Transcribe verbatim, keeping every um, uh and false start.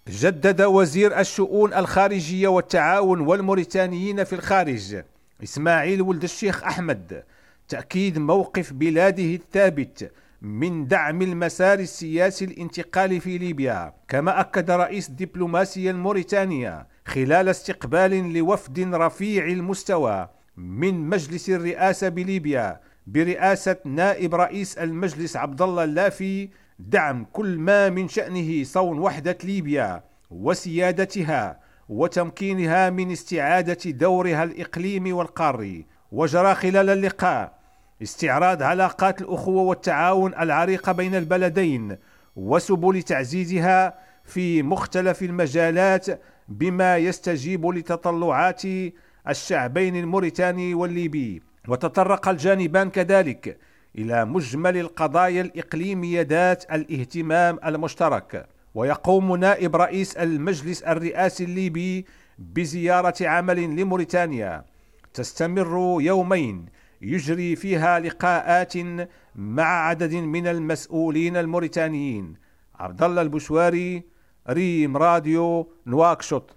جدد وزير الشؤون الخارجية والتعاون والموريتانيين في الخارج إسماعيل ولد الشيخ أحمد تأكيد موقف بلاده الثابت من دعم المسار السياسي الانتقالي في ليبيا. كما أكد رئيس الدبلوماسية الموريتانية خلال استقبال لوفد رفيع المستوى من مجلس الرئاسة بليبيا برئاسة نائب رئيس المجلس عبد الله اللافي دعم كل ما من شأنه صون وحدة ليبيا وسيادتها وتمكينها من استعادة دورها الإقليمي والقاري. وجرى خلال اللقاء استعراض علاقات الأخوة والتعاون العريقة بين البلدين وسبل تعزيزها في مختلف المجالات بما يستجيب لتطلعات الشعبين الموريتاني والليبي. وتطرق الجانبان كذلك إلى مجمل القضايا الإقليمية ذات الاهتمام المشترك. ويقوم نائب رئيس المجلس الرئاسي الليبي بزيارة عمل لموريتانيا تستمر يومين يجري فيها لقاءات مع عدد من المسؤولين الموريتانيين. عبد الله البشواري، ريم راديو، نواكشوط.